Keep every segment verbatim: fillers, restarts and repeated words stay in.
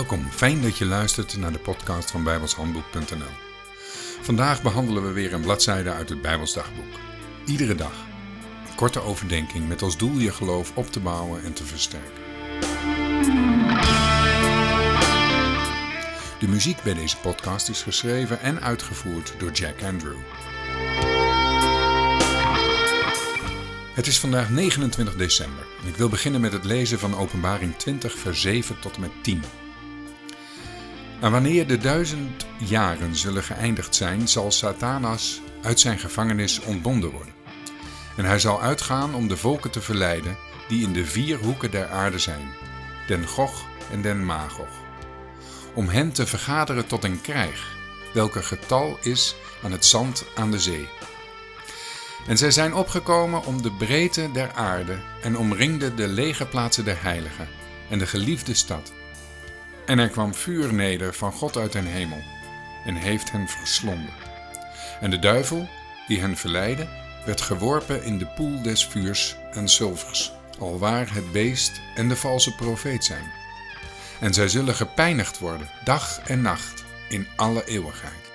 Welkom, fijn dat je luistert naar de podcast van bijbelshandboek punt n l. Vandaag behandelen we weer een bladzijde uit het Bijbelsdagboek. Iedere dag een korte overdenking met als doel je geloof op te bouwen en te versterken. De muziek bij deze podcast is geschreven en uitgevoerd door Jack Andrew. Het is vandaag negenentwintig december en ik wil beginnen met het lezen van Openbaring twintig vers zeven tot en met tien. En wanneer de duizend jaren zullen geëindigd zijn, zal Satanas uit zijn gevangenis ontbonden worden. En hij zal uitgaan om de volken te verleiden die in de vier hoeken der aarde zijn, den Gog en den Magog, om hen te vergaderen tot een krijg, welker getal is aan het zand aan de zee. En zij zijn opgekomen om de breedte der aarde en omringden de legerplaatsen der heiligen en de geliefde stad. En er kwam vuur neder van God uit den hemel en heeft hen verslonden. En de duivel, die hen verleidde, werd geworpen in de poel des vuurs en sulfers, alwaar het beest en de valse profeet zijn. En zij zullen gepijnigd worden, dag en nacht, in alle eeuwigheid.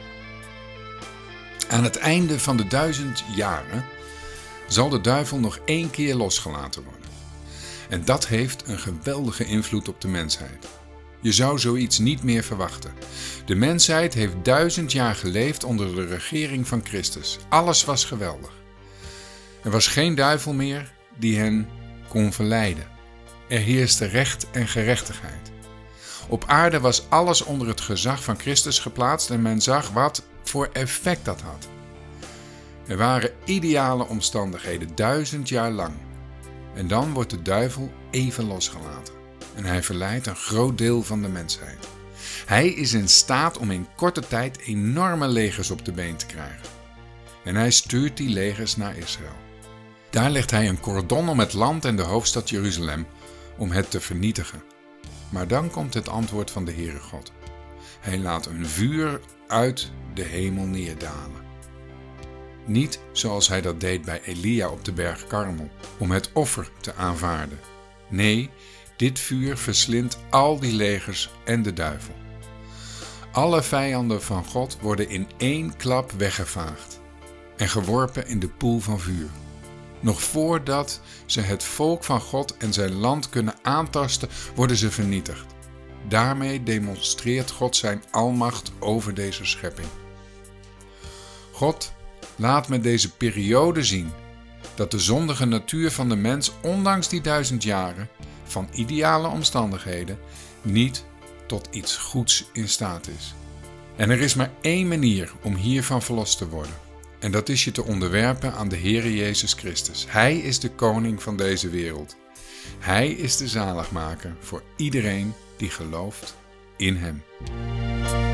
Aan het einde van de duizend jaren zal de duivel nog één keer losgelaten worden. En dat heeft een geweldige invloed op de mensheid. Je zou zoiets niet meer verwachten. De mensheid heeft duizend jaar geleefd onder de regering van Christus. Alles was geweldig. Er was geen duivel meer die hen kon verleiden. Er heerste recht en gerechtigheid. Op aarde was alles onder het gezag van Christus geplaatst en men zag wat voor effect dat had. Er waren ideale omstandigheden, duizend jaar lang. En dan wordt de duivel even losgelaten. En hij verleidt een groot deel van de mensheid. Hij is in staat om in korte tijd enorme legers op de been te krijgen. En hij stuurt die legers naar Israël. Daar legt hij een cordon om het land en de hoofdstad Jeruzalem om het te vernietigen. Maar dan komt het antwoord van de Heere God. Hij laat een vuur uit de hemel neerdalen. Niet zoals hij dat deed bij Elia op de berg Karmel, om het offer te aanvaarden. Nee, dit vuur verslindt al die legers en de duivel. Alle vijanden van God worden in één klap weggevaagd en geworpen in de poel van vuur. Nog voordat ze het volk van God en zijn land kunnen aantasten, worden ze vernietigd. Daarmee demonstreert God zijn almacht over deze schepping. God laat met deze periode zien dat de zondige natuur van de mens, ondanks die duizend jaren van ideale omstandigheden, niet tot iets goeds in staat is. En er is maar één manier om hiervan verlost te worden. En dat is je te onderwerpen aan de Heere Jezus Christus. Hij is de koning van deze wereld. Hij is de zaligmaker voor iedereen die gelooft in hem.